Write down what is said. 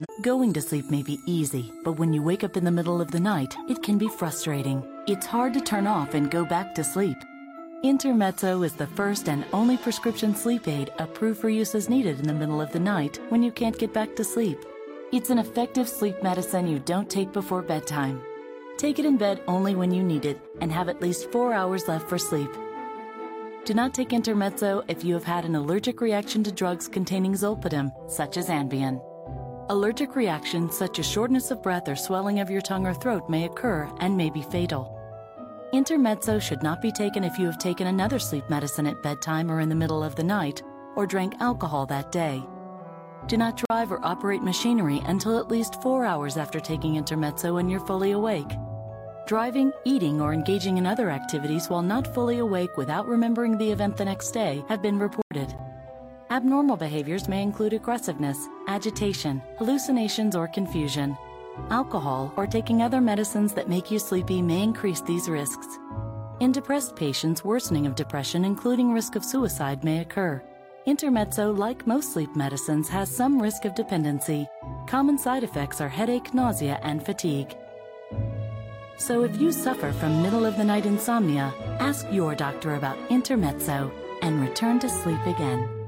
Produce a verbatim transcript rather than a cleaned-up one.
Going to sleep may be easy, but when you wake up in the middle of the night, it can be frustrating. It's hard to turn off and go back to sleep. Intermezzo is the first and only prescription sleep aid approved for use as needed in the middle of the night when you can't get back to sleep. It's an effective sleep medicine you don't take before bedtime. Take it in bed only when you need it and have at least four hours left for sleep. Do not take Intermezzo if you have had an allergic reaction to drugs containing zolpidem, such as Ambien. Allergic reactions such as shortness of breath or swelling of your tongue or throat may occur and may be fatal. Intermezzo should not be taken if you have taken another sleep medicine at bedtime or in the middle of the night, or drank alcohol that day. Do not drive or operate machinery until at least four hours after taking Intermezzo when you're fully awake. Driving, eating, or engaging in other activities while not fully awake without remembering the event the next day have been reported. Abnormal behaviors may include aggressiveness, agitation, hallucinations, or confusion. Alcohol or taking other medicines that make you sleepy may increase these risks. In depressed patients, worsening of depression, including risk of suicide, may occur. Intermezzo, like most sleep medicines, has some risk of dependency. Common side effects are headache, nausea, and fatigue. So if you suffer from middle-of-the-night insomnia, ask your doctor about Intermezzo and return to sleep again.